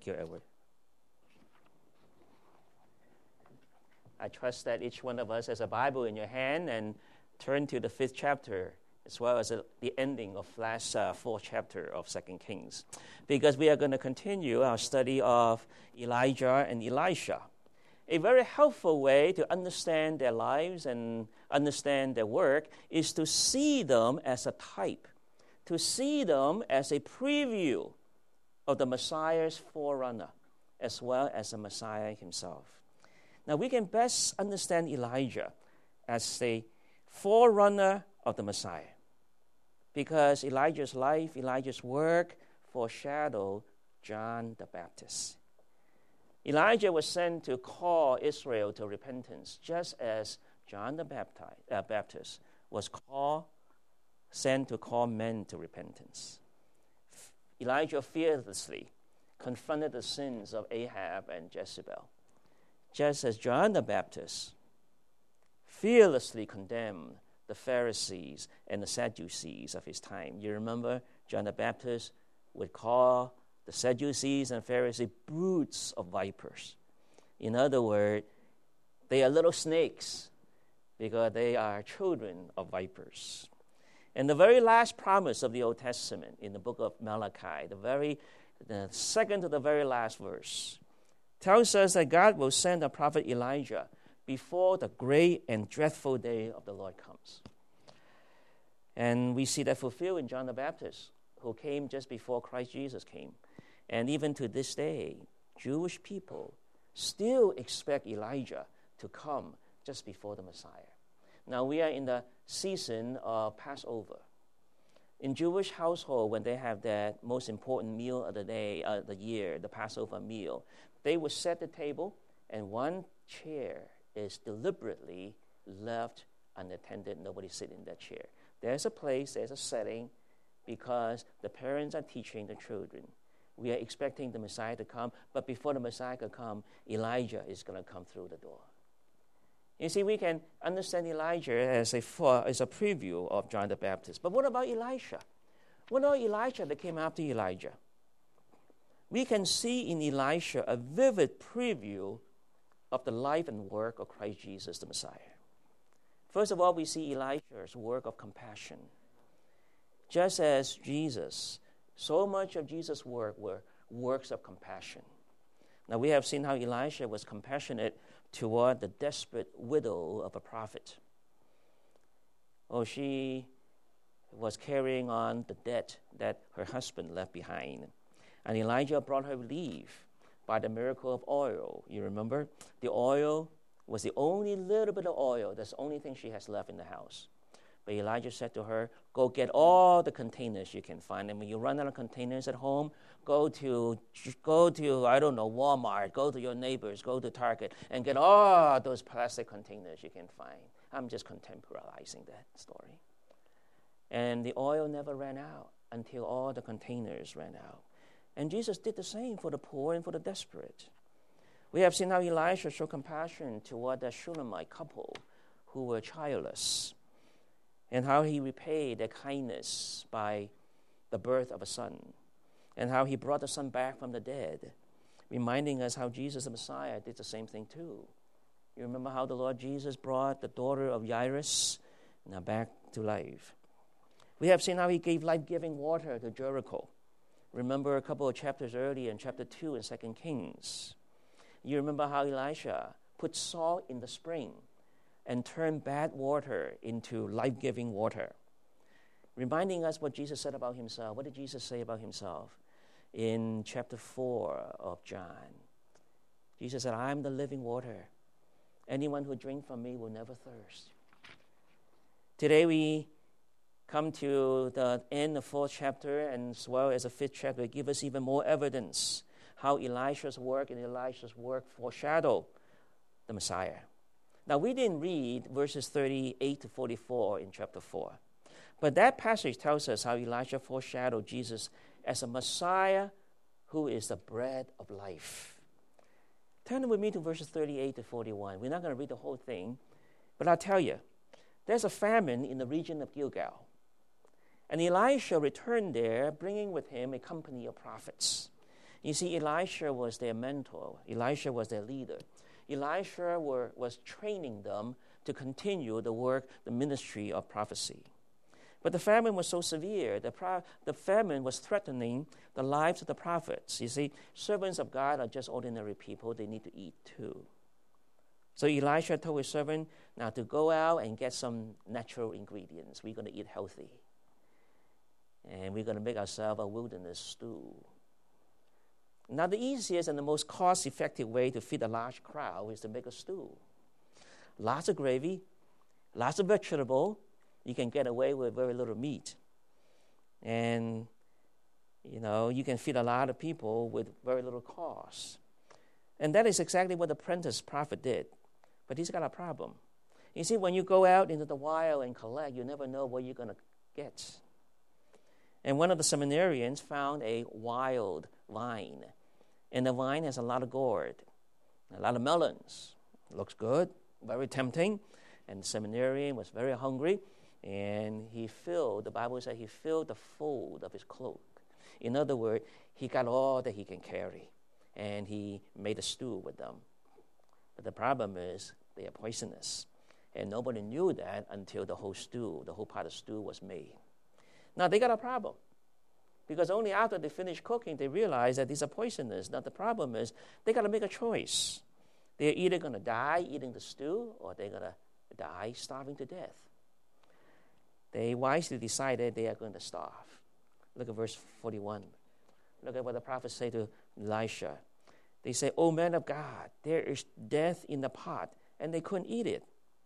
Thank you, Edward. I trust that each one of us has a Bible in your hand and turn to the 5th chapter as well as the ending of last 4th chapter of 2 Kings, because we are going to continue our study of Elijah and Elisha. A very helpful way to understand their lives and understand their work is to see them as a type, to see them as a preview of the Messiah's forerunner, as well as the Messiah himself. Now, we can best understand Elijah as the forerunner of the Messiah, because Elijah's life, Elijah's work foreshadow John the Baptist. Elijah was sent to call Israel to repentance, just as John the Baptist was sent to call men to repentance. Elijah fearlessly confronted the sins of Ahab and Jezebel, just as John the Baptist fearlessly condemned the Pharisees and the Sadducees of his time. You remember John the Baptist would call the Sadducees and Pharisees broods of vipers. In other words, they are little snakes because they are children of vipers. And the very last promise of the Old Testament in the book of Malachi, the second to the very last verse, tells us that God will send the prophet Elijah before the great and dreadful day of the Lord comes. And we see that fulfilled in John the Baptist, who came just before Christ Jesus came. And even to this day, Jewish people still expect Elijah to come just before the Messiah. Now, we are in the season of Passover. In Jewish household, when they have that most important meal of the year, the Passover meal, they would set the table, and one chair is deliberately left unattended. Nobody sit in that chair. There's a place, there's a setting, because the parents are teaching the children. We are expecting the Messiah to come, but before the Messiah can come, Elijah is going to come through the door. You see, we can understand Elijah as a preview of John the Baptist. But what about Elisha? What about Elisha that came after Elijah? We can see in Elisha a vivid preview of the life and work of Christ Jesus, the Messiah. First of all, we see Elisha's work of compassion. Just as Jesus, so much of Jesus' work were works of compassion. Now, we have seen how Elisha was compassionate toward the desperate widow of a prophet. She was carrying on the debt that her husband left behind. And Elijah brought her relief by the miracle of oil. You remember? The oil was the only little bit of oil. That's the only thing she has left in the house. But Elijah said to her, go get all the containers you can find. And when you run out of containers at home, go to Walmart, go to your neighbors, go to Target, and get all those plastic containers you can find. I'm just contemporizing that story. And the oil never ran out until all the containers ran out. And Jesus did the same for the poor and for the desperate. We have seen how Elisha showed compassion toward the Shunammite couple who were childless, and how he repaid their kindness by the birth of a son, and how he brought the son back from the dead, reminding us how Jesus the Messiah did the same thing too. You remember how the Lord Jesus brought the daughter of Jairus back to life. We have seen how he gave life-giving water to Jericho. Remember a couple of chapters earlier in chapter 2 in 2 Kings. You remember how Elisha put salt in the spring and turned bad water into life-giving water, reminding us what Jesus said about himself. What did Jesus say about himself in chapter 4 of John? Jesus said, I am the living water. Anyone who drinks from me will never thirst. Today we come to the end of 4th chapter, and as well as the 5th chapter, give us even more evidence how Elisha's work and Elisha's work foreshadow the Messiah. Now, we didn't read verses 38 to 44 in chapter 4, but that passage tells us how Elisha foreshadowed Jesus as a Messiah who is the bread of life. Turn with me to verses 38 to 41. We're not going to read the whole thing, but I'll tell you, there's a famine in the region of Gilgal. And Elisha returned there, bringing with him a company of prophets. You see, Elisha was their mentor. Elisha was their leader. Elisha was training them to continue the work, the ministry of prophecy. But the famine was so severe. The famine was threatening the lives of the prophets. You see, servants of God are just ordinary people. They need to eat too. So Elisha told his servant, now to go out and get some natural ingredients. We're going to eat healthy. And we're going to make ourselves a wilderness stew. Now, the easiest and the most cost-effective way to feed a large crowd is to make a stew. Lots of gravy, lots of vegetable. You can get away with very little meat. And, you can feed a lot of people with very little cost. And that is exactly what the apprentice prophet did. But he's got a problem. You see, when you go out into the wild and collect, you never know what you're going to get. And one of the seminarians found a wild vine. And the vine has a lot of gourd, a lot of melons. Looks good, very tempting. And the seminarian was very hungry. And the Bible says he filled the fold of his cloak. In other words, he got all that he can carry. And he made a stew with them. But the problem is they are poisonous. And nobody knew that until the whole pot of stew was made. Now, they got a problem. Because only after they finished cooking, they realized that these are poisonous. Now, the problem is they got to make a choice. They're either going to die eating the stew, or they're going to die starving to death. They wisely decided they are going to starve. Look at verse 41. Look at what the prophets say to Elisha. They say, "O man of God, there is death in the pot," and they couldn't eat it.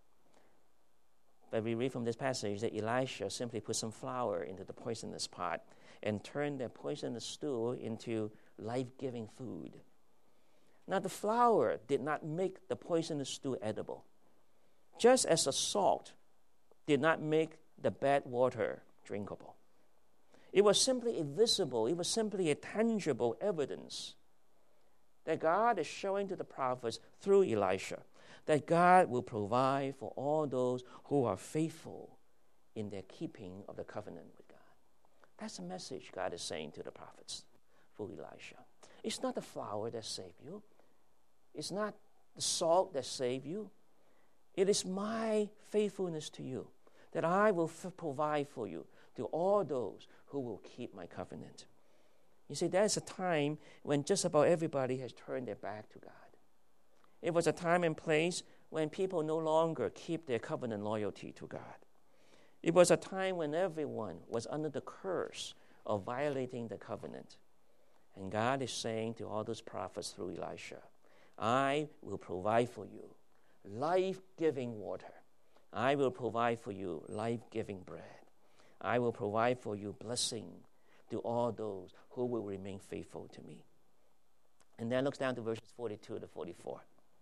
But we read from this passage that Elisha simply put some flour into the poisonous pot and turned the poisonous stew into life-giving food. Now, the flour did not make the poisonous stew edible, just as the salt did not make the bad water drinkable. It was simply a tangible evidence that God is showing to the prophets through Elisha that God will provide for all those who are faithful in their keeping of the covenant with God. That's the message God is saying to the prophets through Elisha. It's not the flour that saved you. It's not the salt that saved you. It is my faithfulness to you that I will provide for you to all those who will keep my covenant. You see, there's a time when just about everybody has turned their back to God. It was a time and place when people no longer keep their covenant loyalty to God. It was a time when everyone was under the curse of violating the covenant. And God is saying to all those prophets through Elisha, I will provide for you life-giving water. I will provide for you life-giving bread. I will provide for you blessing to all those who will remain faithful to me. And then looks down to verses 42 to 44.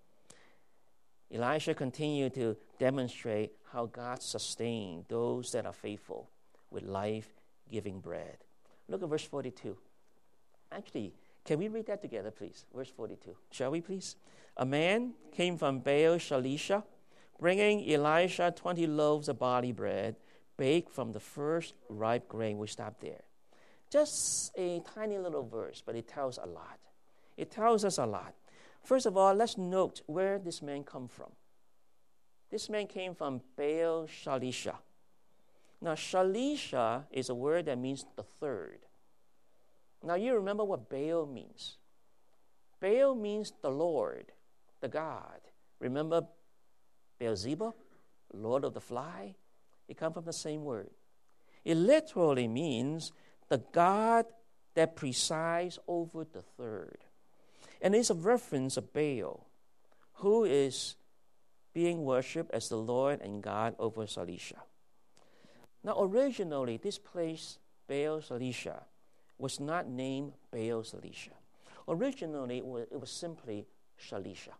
Elisha continued to demonstrate how God sustained those that are faithful with life-giving bread. Look at verse 42. Actually, can we read that together, please? Verse 42. Shall we, please? A man came from Baal Shalisha, bringing Elisha 20 loaves of barley bread, baked from the first ripe grain. We stop there. Just a tiny little verse, but it tells a lot. It tells us a lot. First of all, let's note where this man come from. This man came from Baal Shalisha. Now, Shalisha is a word that means the third. Now, you remember what Baal means. Baal means the Lord, the God. Remember Beelzebub, Lord of the Fly? It comes from the same word. It literally means the God that presides over the third. And it's a reference of Baal, who is being worshipped as the Lord and God over Shalisha. Now, originally, this place, Baal Shalisha, was not named Baal Shalisha. Originally, it was simply Shalisha.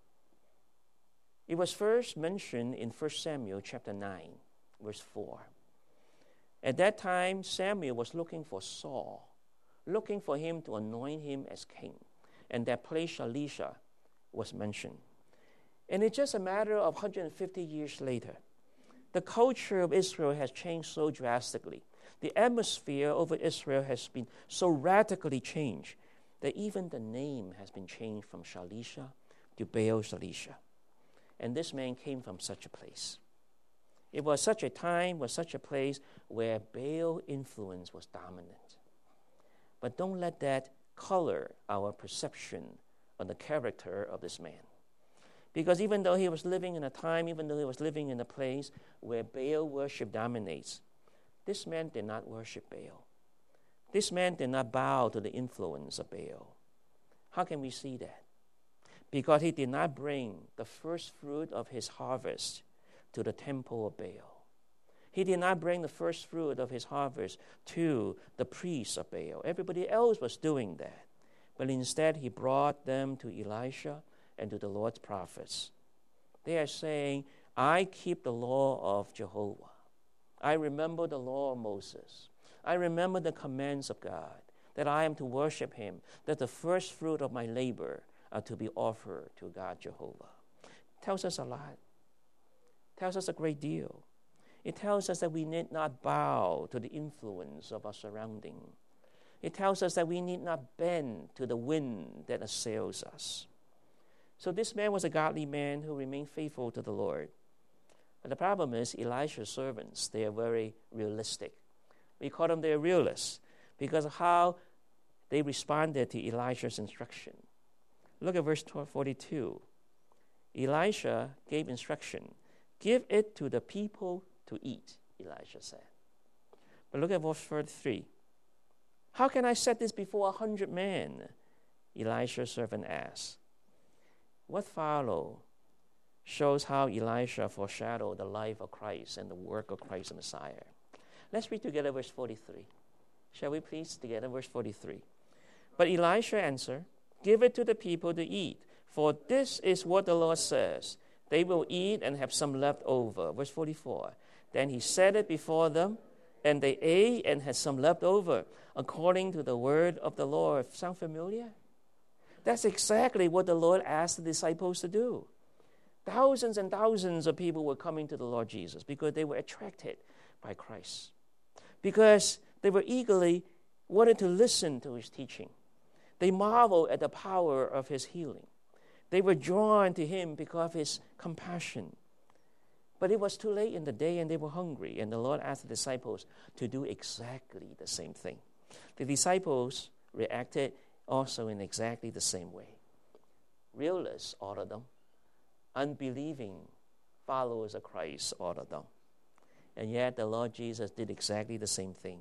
It was first mentioned in 1 Samuel chapter 9, verse 4. At that time, Samuel was looking for Saul, looking for him to anoint him as king. And that place, Shalisha, was mentioned. And it's just a matter of 150 years later. The culture of Israel has changed so drastically. The atmosphere over Israel has been so radically changed that even the name has been changed from Shalisha to Baal Shalisha. And this man came from such a place. It was such a time, was such a place where Baal influence was dominant. But don't let that color our perception of the character of this man. Because even though he was living in a time, even though he was living in a place where Baal worship dominates, this man did not worship Baal. This man did not bow to the influence of Baal. How can we see that? Because he did not bring the first fruit of his harvest to the temple of Baal. He did not bring the first fruit of his harvest to the priests of Baal. Everybody else was doing that. But instead, he brought them to Elisha and to the Lord's prophets. They are saying, I keep the law of Jehovah. I remember the law of Moses. I remember the commands of God, that I am to worship him, that the first fruit of my labor are to be offered to God Jehovah. It tells us a lot. It tells us a great deal. It tells us that we need not bow to the influence of our surrounding. It tells us that we need not bend to the wind that assails us. So this man was a godly man who remained faithful to the Lord. But the problem is Elisha's servants, they are very realistic. We call them the realists because of how they responded to Elisha's instruction. Look at verse 42. Elisha gave instruction. Give it to the people to eat, Elisha said. But look at verse 43. How can I set this before 100 men? Elisha's servant asked. What followed shows how Elisha foreshadowed the life of Christ and the work of Christ the Messiah. Let's read together verse 43. Shall we please together verse 43? But Elisha answered, give it to the people to eat, for this is what the Lord says. They will eat and have some left over. Verse 44. Then he set it before them, and they ate and had some left over, according to the word of the Lord. Sound familiar? That's exactly what the Lord asked the disciples to do. Thousands and thousands of people were coming to the Lord Jesus because they were attracted by Christ. Because they were eagerly wanted to listen to his teaching. They marveled at the power of his healing. They were drawn to him because of his compassion. But it was too late in the day and they were hungry. And the Lord asked the disciples to do exactly the same thing. The disciples reacted also in exactly the same way. Realists, all of them. Unbelieving followers of Christ, all of them. And yet the Lord Jesus did exactly the same thing.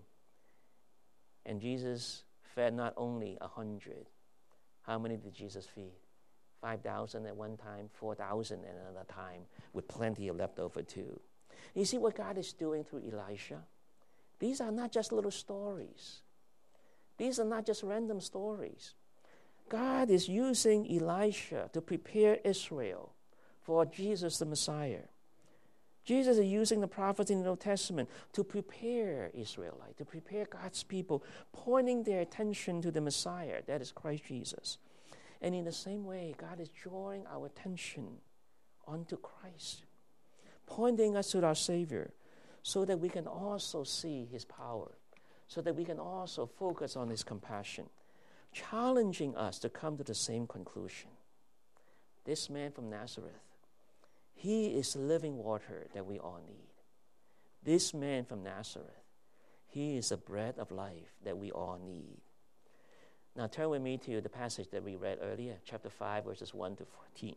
And Jesus fed not only 100. How many did Jesus feed? 5,000 at one time, 4,000 at another time, with plenty of leftover too. You see what God is doing through Elisha? These are not just little stories. These are not just random stories. God is using Elisha to prepare Israel for Jesus the Messiah. Jesus is using the prophets in the Old Testament to prepare Israelites, to prepare God's people, pointing their attention to the Messiah, that is Christ Jesus. And in the same way, God is drawing our attention onto Christ, pointing us to our Savior, so that we can also see his power, so that we can also focus on his compassion, challenging us to come to the same conclusion. This man from Nazareth, he is living water that we all need. This man from Nazareth, he is the bread of life that we all need. Now turn with me to the passage that we read earlier, chapter 5, verses 1 to 14.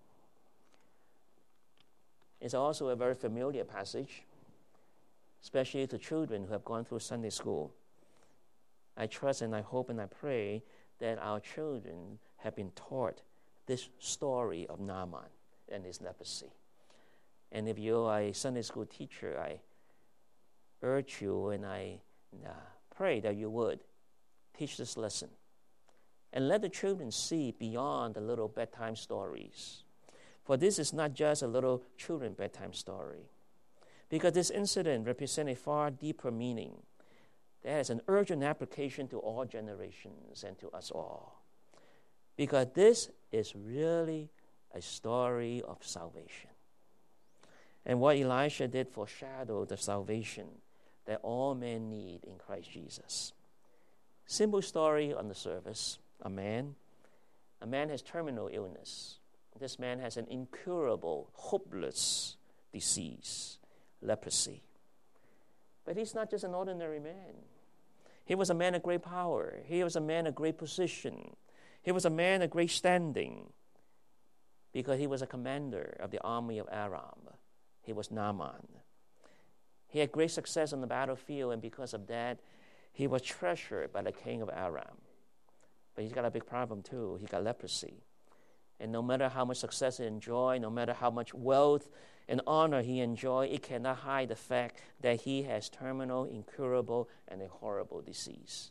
It's also a very familiar passage, especially to children who have gone through Sunday school. I trust and I hope and I pray that our children have been taught this story of Naaman and his leprosy. And if you are a Sunday school teacher, I urge you and I pray that you would teach this lesson. And let the children see beyond the little bedtime stories. For this is not just a little children bedtime story. Because this incident represents a far deeper meaning that has an urgent application to all generations and to us all. Because this is really a story of salvation. And what Elisha did foreshadowed the salvation that all men need in Christ Jesus. Simple story on the surface, a man. A man has terminal illness. This man has an incurable, hopeless disease, leprosy. But he's not just an ordinary man. He was a man of great power. He was a man of great position. He was a man of great standing because he was a commander of the army of Aram. He was Naaman. He had great success on the battlefield, and because of that, he was treasured by the king of Aram. But he's got a big problem too. He got leprosy. And no matter how much success he enjoyed, no matter how much wealth and honor he enjoyed, it cannot hide the fact that he has terminal, incurable, and a horrible disease.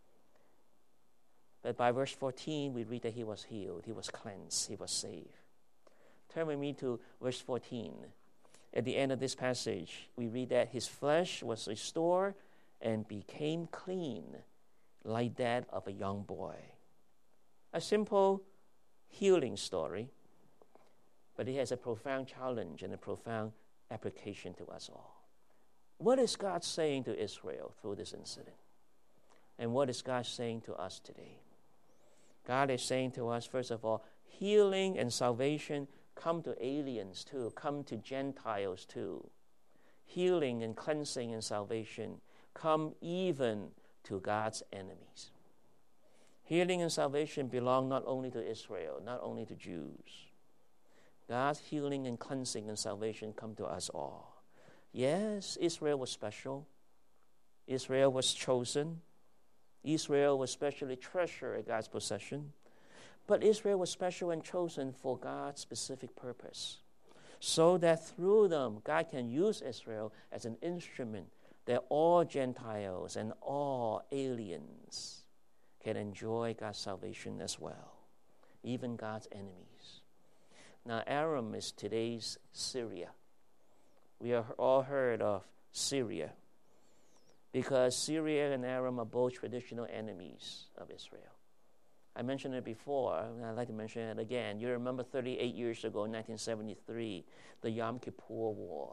But by verse 14, we read that he was healed, he was cleansed, he was saved. Turn with me to verse 14. At the end of this passage, we read that his flesh was restored and became clean, like that of a young boy. A simple healing story, but it has a profound challenge and a profound application to us all. What is God saying to Israel through this incident? And what is God saying to us today? God is saying to us, first of all, healing and salvation come to aliens too, come to Gentiles too. Healing and cleansing and salvation come even to God's enemies. Healing and salvation belong not only to Israel, not only to Jews. God's healing and cleansing and salvation come to us all. Yes, Israel was special. Israel was chosen. Israel was specially treasured as God's possession. But Israel was special and chosen for God's specific purpose, so that through them, God can use Israel as an instrument that all Gentiles and all aliens can enjoy God's salvation as well, even God's enemies. Now, Aram is today's Syria. We have all heard of Syria because Syria and Aram are both traditional enemies of Israel. I mentioned it before, and I'd like to mention it again. You remember 38 years ago, in 1973, the Yom Kippur War.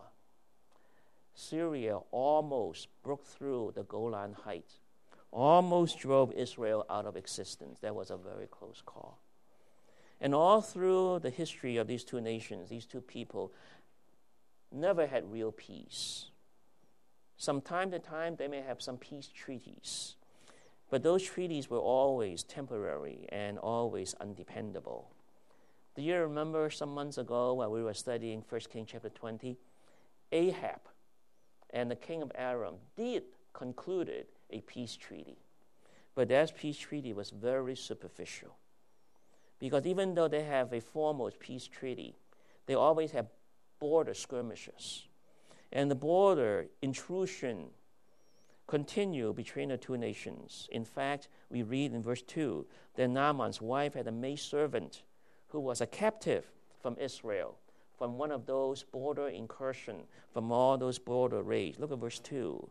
Syria almost broke through the Golan Heights, almost drove Israel out of existence. That was a very close call. And all through the history of these two nations, these two people never had real peace. From time to time, they may have some peace treaties, but those treaties were always temporary and always undependable. Do you remember some months ago when we were studying 1 Kings chapter 20? Ahab and the king of Aram did concluded a peace treaty, but that peace treaty was very superficial. Because even though they have a formal peace treaty, they always have border skirmishes. And the border intrusion continued between the two nations. In fact, we read in verse 2 that Naaman's wife had a maidservant who was a captive from Israel, from one of those border incursions, from all those border raids. Look at verse 2.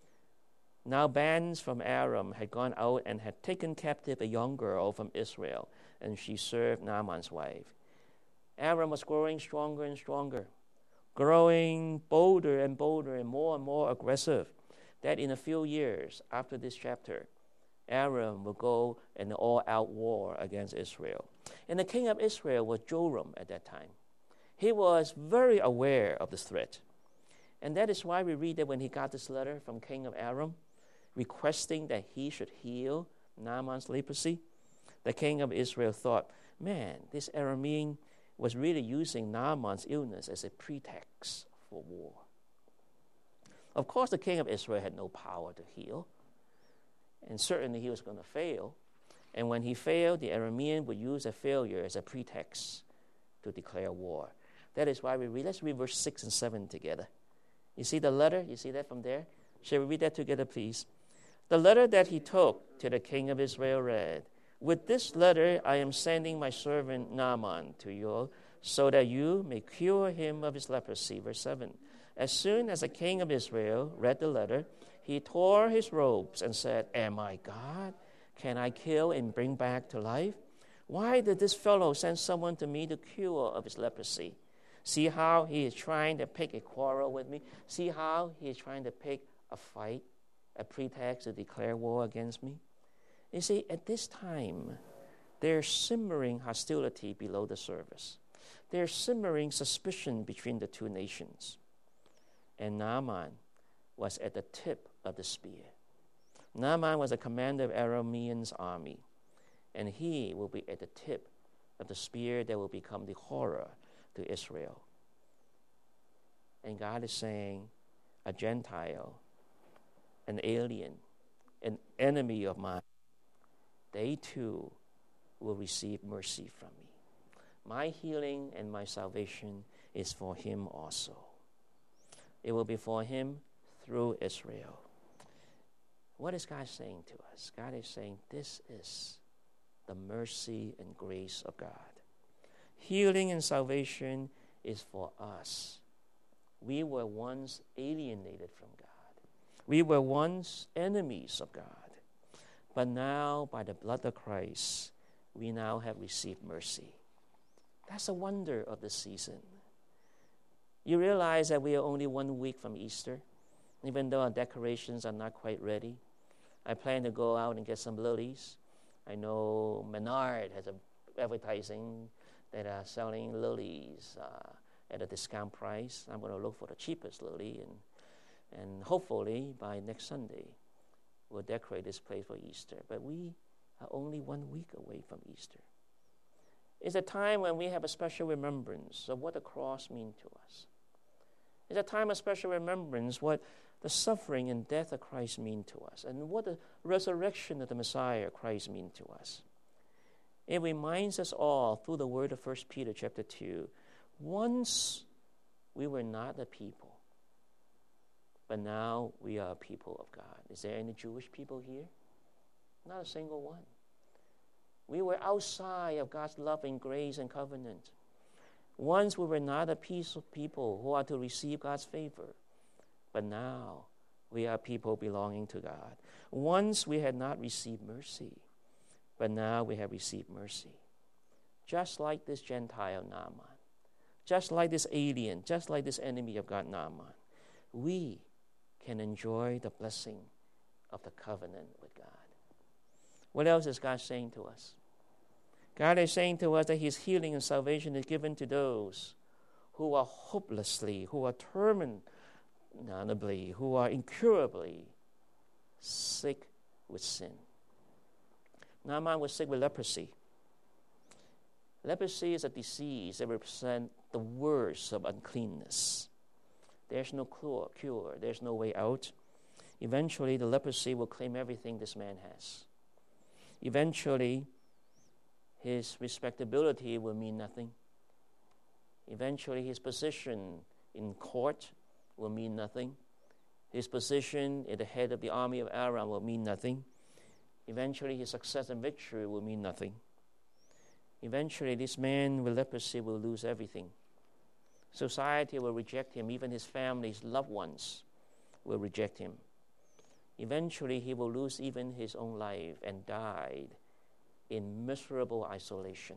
Now bands from Aram had gone out and had taken captive a young girl from Israel, and she served Naaman's wife. Aram was growing stronger and stronger, growing bolder and bolder and more aggressive, that in a few years after this chapter, Aram will go in an all-out war against Israel. And the king of Israel was Joram at that time. He was very aware of this threat. And that is why we read that when he got this letter from king of Aram, requesting that he should heal Naaman's leprosy, the king of Israel thought, man, this Aramean was really using Naaman's illness as a pretext for war. Of course, the king of Israel had no power to heal, and certainly he was going to fail. And when he failed, the Aramean would use a failure as a pretext to declare war. That is why we read. Let's read verse 6 and 7 together. You see the letter? You see that from there? Shall we read that together, please? The letter that he took to the king of Israel read, "With this letter I am sending my servant Naaman to you, so that you may cure him of his leprosy." Verse 7. As soon as the king of Israel read the letter, he tore his robes and said, "Am I God? Can I kill and bring back to life? Why did this fellow send someone to me to cure of his leprosy? See how he is trying to pick a quarrel with me? See how he is trying to pick a fight, a pretext to declare war against me?" You see, at this time, There's simmering hostility below the surface. There's simmering suspicion between the two nations. And Naaman was at the tip of the spear. Naaman was the commander of Aramean's army, and he will be at the tip of the spear that will become the horror to Israel. And God is saying, a Gentile, an alien, an enemy of mine, they too will receive mercy from me. My healing and my salvation is for him also. It will be for him through Israel. What is God saying to us? God is saying this is the mercy and grace of God. Healing and salvation is for us. We were once alienated from God. We were once enemies of God. But now, by the blood of Christ, we now have received mercy. That's a wonder of the season. You realize that we are only 1 week from Easter, even though our decorations are not quite ready. I plan to go out and get some lilies. I know Menard has advertising that are selling lilies at a discount price. I'm going to look for the cheapest lily, and hopefully by next Sunday, we'll decorate this place for Easter. But we are only 1 week away from Easter. It's a time when we have a special remembrance of what the cross means to us. It's a time of special remembrance what the suffering and death of Christ mean to us, and what the resurrection of the Messiah Christ mean to us. It reminds us all through the word of 1 Peter chapter 2, once we were not a people, but now we are a people of God. Is there any Jewish people here? Not a single one. We were outside of God's love and grace and covenant. Once we were not a piece of people who are to receive God's favor, but now we are people belonging to God. Once we had not received mercy, but now we have received mercy. Just like this Gentile Naaman, just like this alien, just like this enemy of God Naaman, we can enjoy the blessing of the covenant with God. What else is God saying to us? God is saying to us that his healing and salvation is given to those who are hopelessly, who are terminably, who are incurably sick with sin. Naaman was sick with leprosy. Leprosy is a disease that represents the worst of uncleanness. There's no cure. There's no way out. Eventually, the leprosy will claim everything this man has. Eventually, his respectability will mean nothing. Eventually, his position in court will mean nothing. His position at the head of the army of Aram will mean nothing. Eventually, his success and victory will mean nothing. Eventually, this man with leprosy will lose everything. Society will reject him. Even his family's loved ones will reject him. Eventually, he will lose even his own life and died in miserable isolation.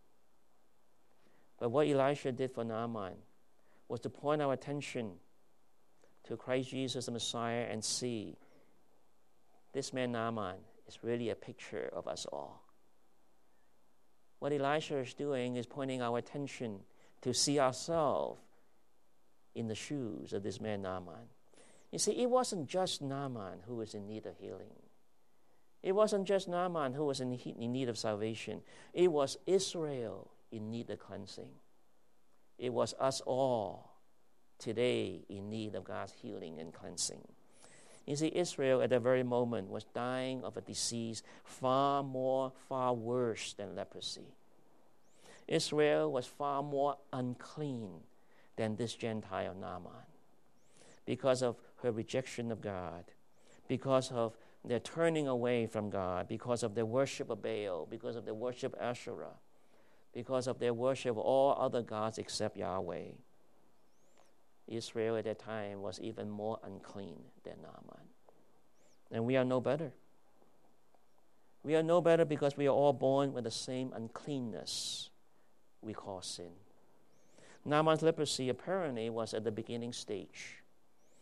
But what Elisha did for Naaman was to point our attention to Christ Jesus the Messiah and see this man Naaman is really a picture of us all. What Elisha is doing is pointing our attention to see ourselves in the shoes of this man Naaman. You see, it wasn't just Naaman who was in need of healing. It wasn't just Naaman who was in need of salvation. It was Israel in need of cleansing. It was us all today in need of God's healing and cleansing. You see, Israel at that very moment was dying of a disease far worse than leprosy. Israel was far more unclean than this Gentile Naaman because of her rejection of God, because of their turning away from God, because of their worship of Baal, because of their worship of Asherah, because of their worship of all other gods except Yahweh. Israel at that time was even more unclean than Naaman. And we are no better. We are no better because we are all born with the same uncleanness we call sin. Naaman's leprosy apparently was at the beginning stage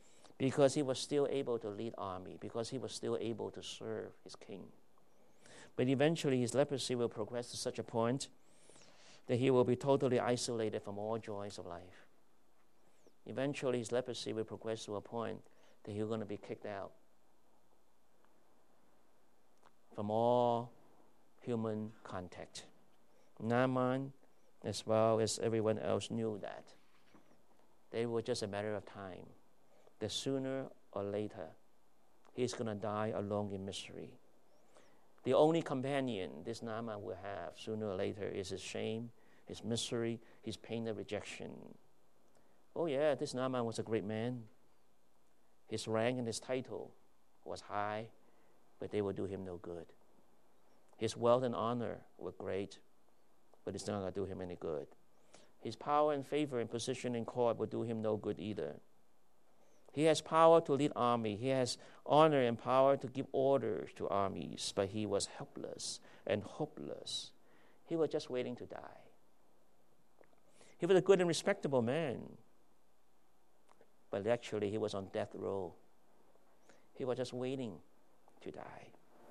because he was still able to lead army, because he was still able to serve his king. But eventually his leprosy will progress to such a point that he will be totally isolated from all joys of life. Eventually his leprosy will progress to a point that he's going to be kicked out from all human contact. Naaman, as well as everyone else, knew that. They were just a matter of time, that sooner or later he's going to die alone in misery. The only companion this Naaman will have sooner or later is his shame, his misery, his pain and rejection. Oh yeah, this Naaman was a great man. His rank and his title was high, but they would do him no good. His wealth and honor were great, but it's not going to do him any good. His power and favor and position in court would do him no good either. He has power to lead army. He has honor and power to give orders to armies, but he was helpless and hopeless. He was just waiting to die. He was a good and respectable man, but actually he was on death row. He was just waiting to die.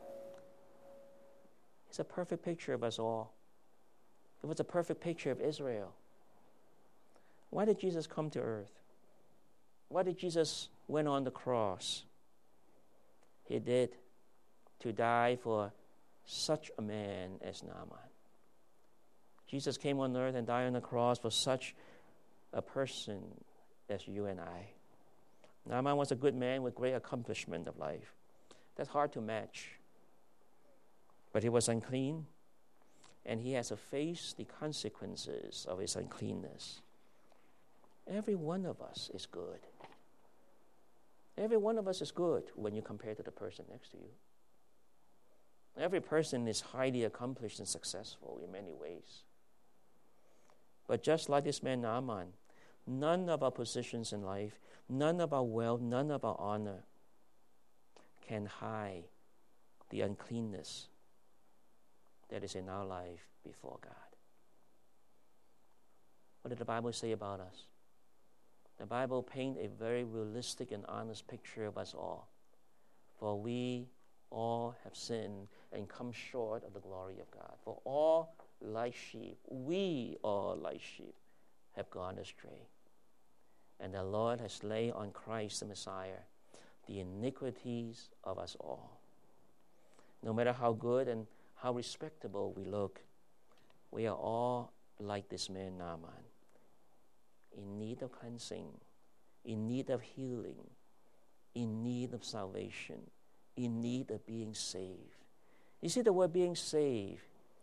It's a perfect picture of us all. It was a perfect picture of Israel. Why did Jesus come to earth? Why did Jesus went on the cross? He did to die for such a man as Naaman. Jesus came on earth and died on the cross for such a person as you and I. Naaman was a good man with great accomplishment of life. That's hard to match. But he was unclean, and he has to face the consequences of his uncleanness. Every one of us is good. Every one of us is good when you compare to the person next to you. Every person is highly accomplished and successful in many ways. But just like this man Naaman, none of our positions in life, none of our wealth, none of our honor can hide the uncleanness that is in our life before God. What did the Bible say about us? The Bible paints a very realistic and honest picture of us all. For we all have sinned and come short of the glory of God. For all like sheep, we all like sheep have gone astray. And the Lord has laid on Christ the Messiah the iniquities of us all. No matter how good and how respectable we look, we are all like this man Naaman, in need of cleansing, in need of healing, in need of salvation, in need of being saved. You see, the word being saved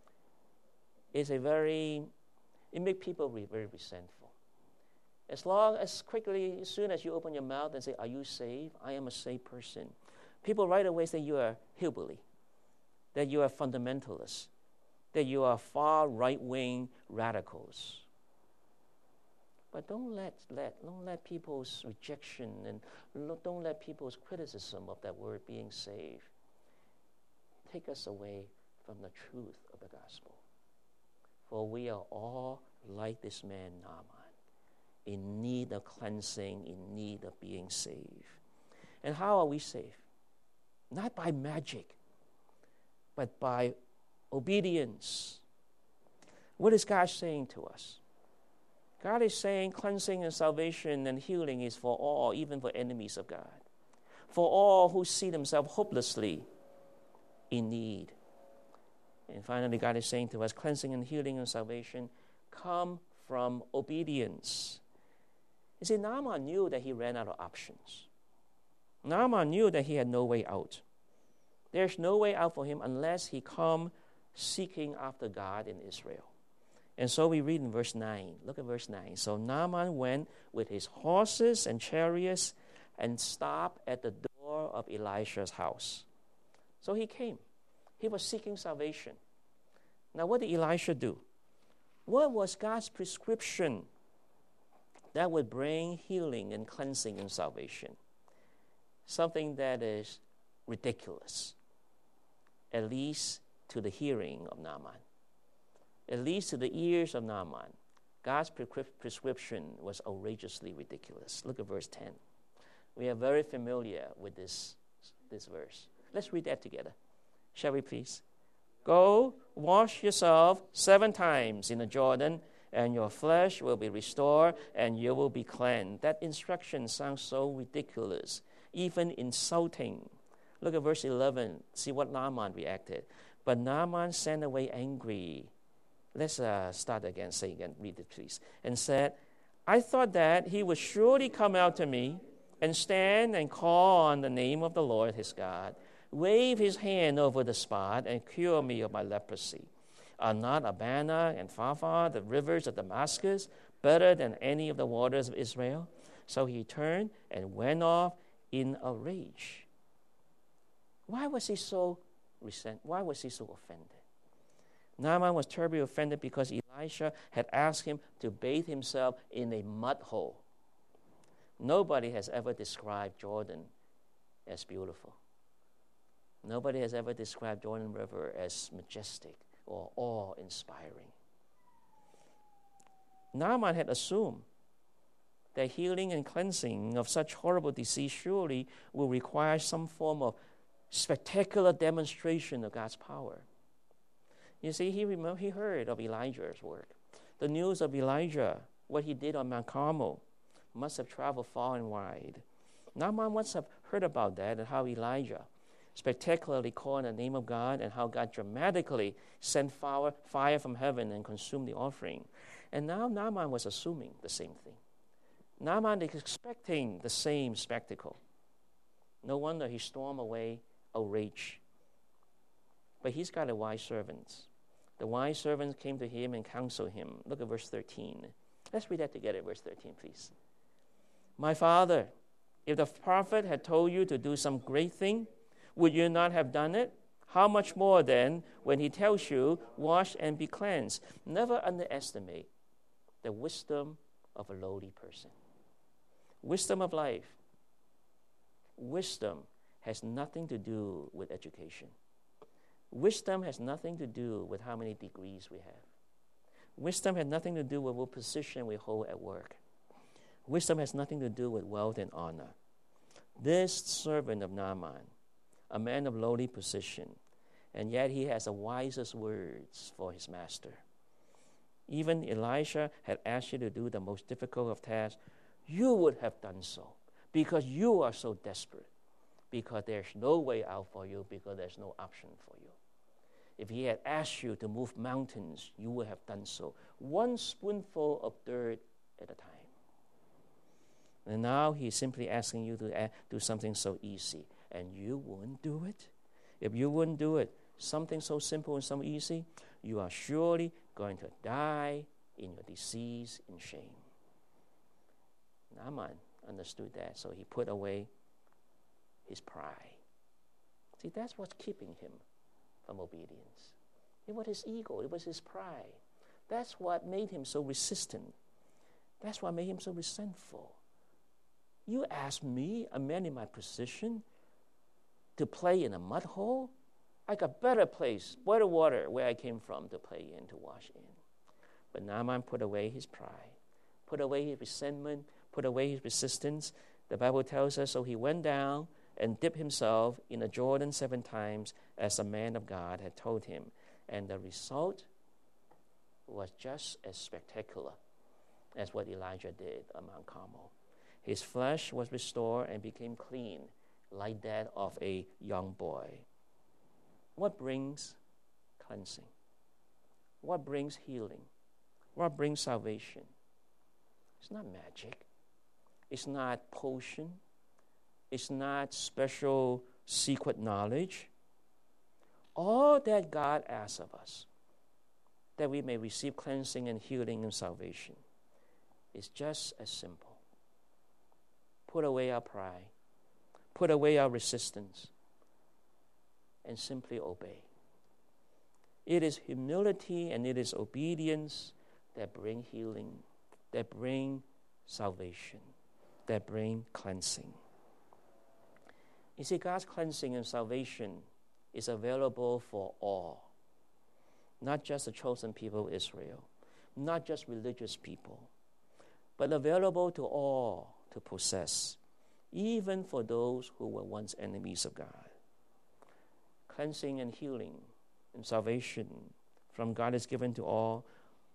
is it makes people very resentful. As soon as you open your mouth and say, "Are you saved?" "I am a saved person," people right away say you are hillbilly, that you are fundamentalist, that you are far right-wing radicals. But don't let people's rejection and don't let people's criticism of that word being saved take us away from the truth of the gospel. For we are all like this man Naaman, in need of cleansing, in need of being saved. And how are we saved? Not by magic, but by obedience. What is God saying to us? God is saying cleansing and salvation and healing is for all, even for enemies of God. For all who see themselves hopelessly in need. And finally, God is saying to us, cleansing and healing and salvation come from obedience. You see, Naaman knew that he ran out of options. Naaman knew that he had no way out. There's no way out for him unless he come seeking after God in Israel. And so we read in verse 9. Look at verse 9. So Naaman went with his horses and chariots and stopped at the door of Elisha's house. So he came. He was seeking salvation. Now what did Elisha do? What was God's prescription that would bring healing and cleansing and salvation? Something that is ridiculous, at least to the hearing of Naaman. At least to the ears of Naaman, God's prescription was outrageously ridiculous. Look at verse 10. We are very familiar with this verse. Let's read that together. Shall we please? Go, wash yourself 7 times in the Jordan, and your flesh will be restored, and you will be cleansed. That instruction sounds so ridiculous, even insulting. Look at verse 11. See what Naaman reacted. But Naaman sent away angry. Let's start again. Say again. Read it, please. And said, I thought that he would surely come out to me and stand and call on the name of the Lord his God, wave his hand over the spot, and cure me of my leprosy. Are not Abana and Pharpar, the rivers of Damascus, better than any of the waters of Israel? So he turned and went off in a rage. Why was he so Why was he so offended? Naaman was terribly offended because Elisha had asked him to bathe himself in a mud hole. Nobody has ever described Jordan as beautiful. Nobody has ever described Jordan River as majestic or awe-inspiring. Naaman had assumed that healing and cleansing of such horrible disease surely will require some form of spectacular demonstration of God's power. You see, he heard of Elijah's work. The news of Elijah, what he did on Mount Carmel, must have traveled far and wide. Naaman must have heard about that and how Elijah spectacularly called in the name of God and how God dramatically sent fire from heaven and consumed the offering. And now Naaman was assuming the same thing. Naaman is expecting the same spectacle. No wonder he stormed away outraged. But he's got a wise servant. The wise servants came to him and counseled him. Look at verse 13. Let's read that together, verse 13, please. My father, if the prophet had told you to do some great thing, would you not have done it? How much more then when he tells you, wash and be cleansed? Never underestimate the wisdom of a lowly person. Wisdom of life. Wisdom has nothing to do with education. Wisdom has nothing to do with how many degrees we have. Wisdom has nothing to do with what position we hold at work. Wisdom has nothing to do with wealth and honor. This servant of Naaman, a man of lowly position, and yet he has the wisest words for his master. Even Elisha had asked you to do the most difficult of tasks. You would have done so because you are so desperate, because there's no way out for you, because there's no option for you. If he had asked you to move mountains, you would have done so. One spoonful of dirt at a time. And now he's simply asking you to do something so easy, and you wouldn't do it. If you wouldn't do it, something so simple and so easy, you are surely going to die in your disease and shame. Naaman understood that, so he put away his pride. See, that's what's keeping him from obedience. It was his ego. It was his pride. That's what made him so resistant. That's what made him so resentful. You ask me, a man in my position, to play in a mud hole? I got better place, better water where I came from to play in, to wash in. But Naaman put away his pride, put away his resentment, put away his resistance. The Bible tells us, so he went down and dipped himself in the Jordan 7 times as the man of God had told him. And the result was just as spectacular as what Elijah did on Mount Carmel. His flesh was restored and became clean, like that of a young boy. What brings cleansing? What brings healing? What brings salvation? It's not magic. It's not potion. It's not special secret knowledge. All that God asks of us, that we may receive cleansing and healing and salvation, is just as simple. Put away our pride, put away our resistance, and simply obey. It is humility and it is obedience that bring healing, that bring salvation, that bring cleansing. You see, God's cleansing and salvation is available for all, not just the chosen people of Israel, not just religious people, but available to all to possess, even for those who were once enemies of God. Cleansing and healing and salvation from God is given to all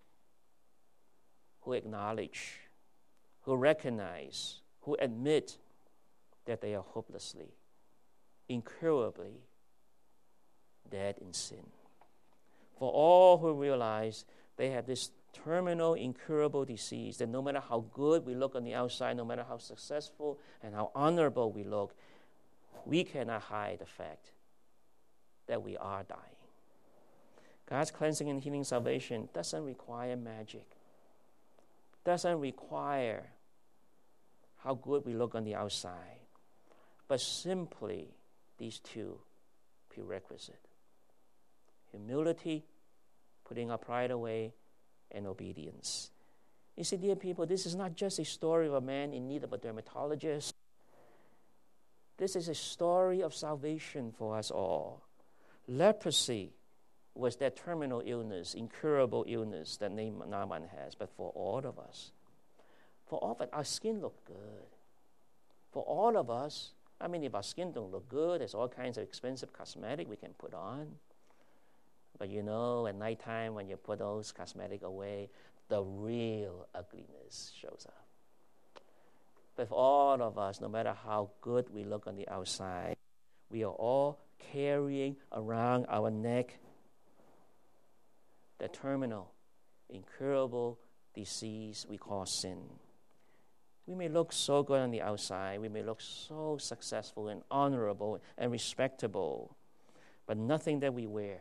who acknowledge, who recognize, who admit that they are hopelessly, incurably dead in sin. For all who realize they have this terminal, incurable disease, that no matter how good we look on the outside, no matter how successful and how honorable we look, we cannot hide the fact that we are dying. God's cleansing and healing salvation doesn't require magic, doesn't require how good we look on the outside, but simply these two prerequisites: humility, putting our pride away, and obedience. You see, dear people, this is not just a story of a man in need of a dermatologist. This is a story of salvation for us all. Leprosy was that terminal illness, incurable illness that Naaman has, but for all of us, our skin looked good. For all of us, if our skin don't look good, there's all kinds of expensive cosmetic we can put on. But at nighttime when you put those cosmetic away, the real ugliness shows up. But for all of us, no matter how good we look on the outside, we are all carrying around our neck the terminal, incurable disease we call sin. We may look so good on the outside, we may look so successful and honorable and respectable, but nothing that we wear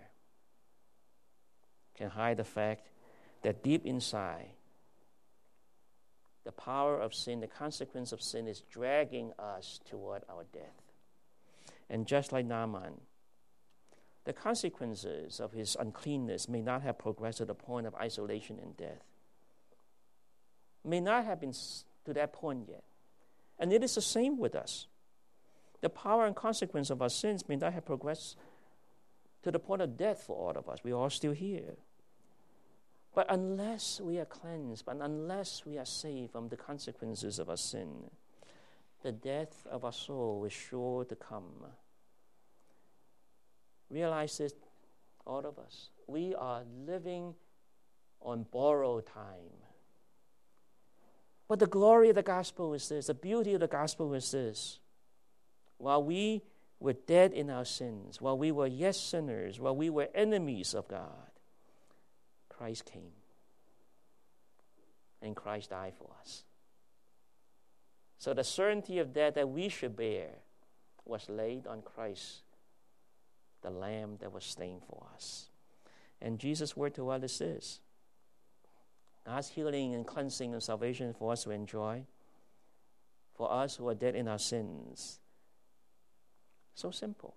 can hide the fact that deep inside, the power of sin, the consequence of sin is dragging us toward our death. And just like Naaman, the consequences of his uncleanness may not have progressed to the point of isolation and death. May not have been to that point yet. And it is the same with us. The power and consequence of our sins may not have progressed to the point of death for all of us. We are all still here. But unless we are cleansed, but unless we are saved from the consequences of our sin, the death of our soul is sure to come. Realize this, all of us. We are living on borrowed time. But the glory of the gospel is this, the beauty of the gospel is this. While we were dead in our sins, while we were yet sinners, while we were enemies of God, Christ came. And Christ died for us. So the certainty of death that we should bear was laid on Christ, the Lamb that was slain for us. And Jesus' word to us is this: God's healing and cleansing and salvation for us to enjoy, for us who are dead in our sins. So simple.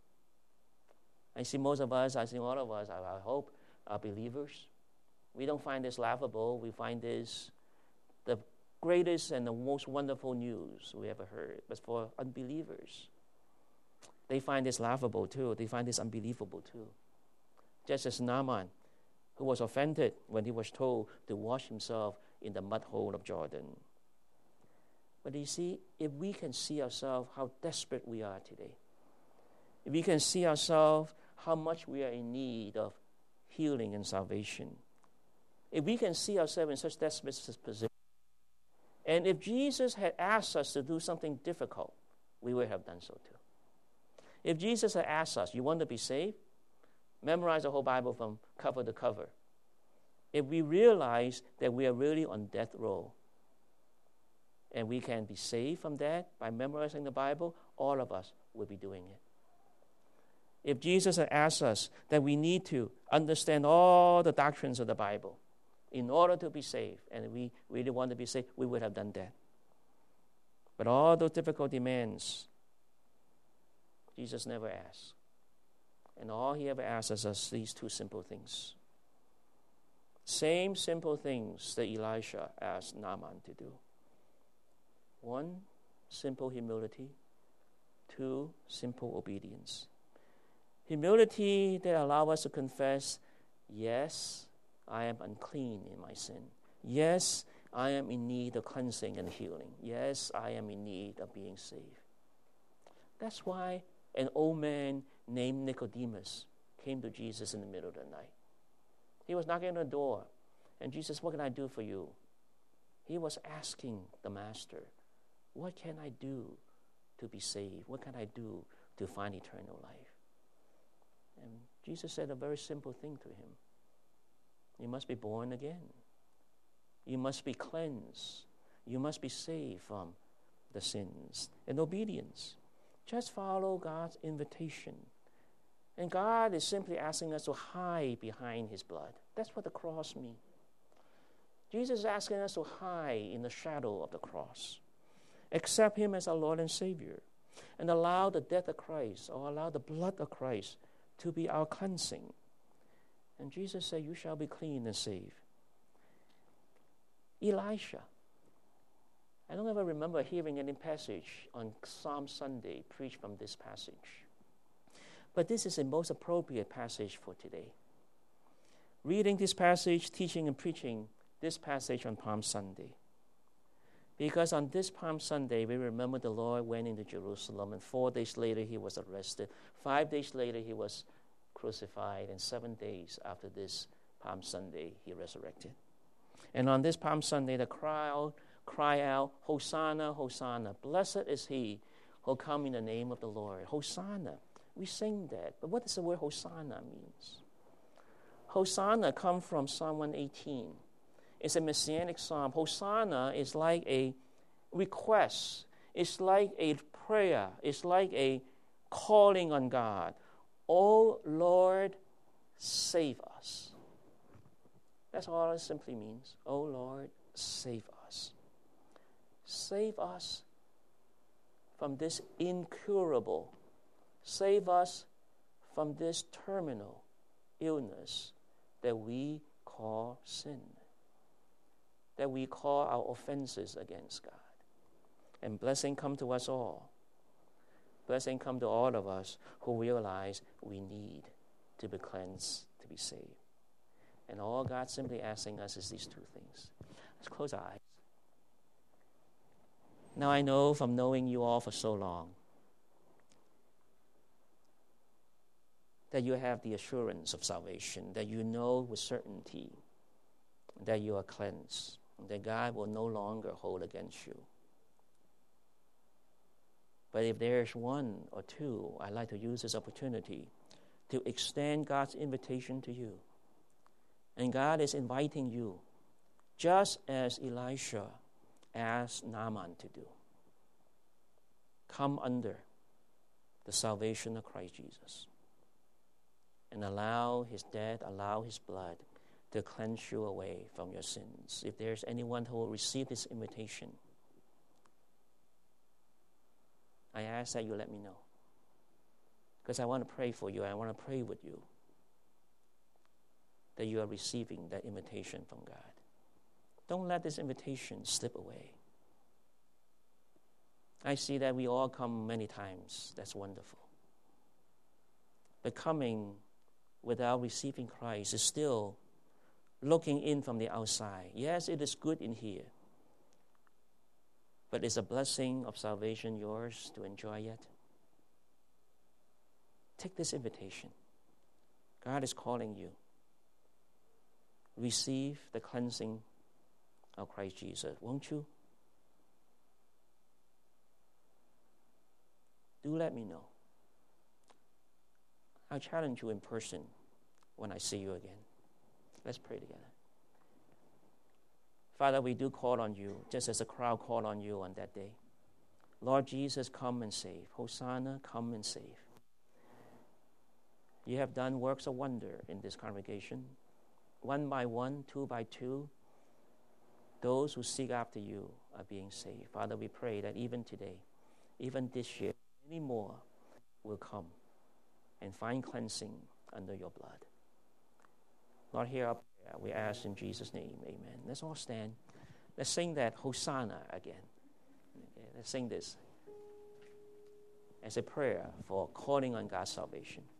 I see most of us, I see all of us, I hope, are believers. We don't find this laughable. We find this the greatest and the most wonderful news we ever heard. But for unbelievers, they find this laughable too. They find this unbelievable too. Just as Naaman, who was offended when he was told to wash himself in the mud hole of Jordan. But you see, if we can see ourselves how desperate we are today, if we can see ourselves how much we are in need of healing and salvation, if we can see ourselves in such desperate position, and if Jesus had asked us to do something difficult, we would have done so too. If Jesus had asked us, you want to be saved? Memorize the whole Bible from cover to cover. If we realize that we are really on death row, and we can be saved from that by memorizing the Bible, all of us will be doing it. If Jesus had asked us that we need to understand all the doctrines of the Bible in order to be saved, and we really want to be saved, we would have done that. But all those difficult demands, Jesus never asked. And all he ever asks us is these two simple things. Same simple things that Elisha asked Naaman to do. One, simple humility. Two, simple obedience. Humility that allows us to confess, yes, I am unclean in my sin. Yes, I am in need of cleansing and healing. Yes, I am in need of being saved. That's why an old man named Nicodemus came to Jesus in the middle of the night. He was knocking on the door, and Jesus, what can I do for you? He was asking the master, what can I do to be saved? What can I do to find eternal life? And Jesus said a very simple thing to him. You must be born again. You must be cleansed. You must be saved from the sins and obedience. Just follow God's invitation. And God is simply asking us to hide behind his blood. That's what the cross means. Jesus is asking us to hide in the shadow of the cross. Accept him as our Lord and Savior. And allow the death of Christ, or allow the blood of Christ to be our cleansing. And Jesus said, you shall be clean and saved. Elisha. I don't ever remember hearing any passage on Psalm Sunday preached from this passage. But this is the most appropriate passage for today. Reading this passage, teaching and preaching this passage on Palm Sunday. Because on this Palm Sunday, we remember the Lord went into Jerusalem, and 4 days later he was arrested. 5 days later he was crucified, and 7 days after this Palm Sunday he resurrected. And on this Palm Sunday, the crowd cry out, Hosanna, Hosanna. Blessed is he who come in the name of the Lord. Hosanna. We sing that. But what does the word Hosanna means? Hosanna comes from Psalm 118. It's a messianic psalm. Hosanna is like a request. It's like a prayer. It's like a calling on God. Oh, Lord, save us. That's all it simply means. Oh, Lord, save us. Save us from this incurable. Save us from this terminal illness that we call sin, that we call our offenses against God. And blessing come to us all. Blessing come to all of us who realize we need to be cleansed, to be saved. And all God's simply asking us is these two things. Let's close our eyes. Now I know from knowing you all for so long that you have the assurance of salvation, that you know with certainty that you are cleansed, that God will no longer hold against you. But if there's one or two, I'd like to use this opportunity to extend God's invitation to you. And God is inviting you, just as Elisha asked Naaman to do. Come under the salvation of Christ Jesus and allow his death, allow his blood to cleanse you away from your sins. If there's anyone who will receive this invitation, I ask that you let me know. Because I want to pray for you. I want to pray with you that you are receiving that invitation from God. Don't let this invitation slip away. I see that we all come many times. That's wonderful. But coming without receiving Christ is still looking in from the outside. Yes, it is good in here. But is a blessing of salvation yours to enjoy yet? Take this invitation. God is calling you. Receive the cleansing of Christ Jesus. Won't you? Do let me know. I'll challenge you in person when I see you again. Let's pray together. Father, we do call on you, just as the crowd called on you on that day. Lord Jesus, come and save. Hosanna, come and save. You have done works of wonder in this congregation. 1 by 1, 2 by 2, those who seek after you are being saved. Father, we pray that even today, even this year, many more will come and find cleansing under your blood. Lord, hear our prayer. We ask in Jesus' name, amen. Let's all stand. Let's sing that Hosanna again. Okay, let's sing this as a prayer for calling on God's salvation.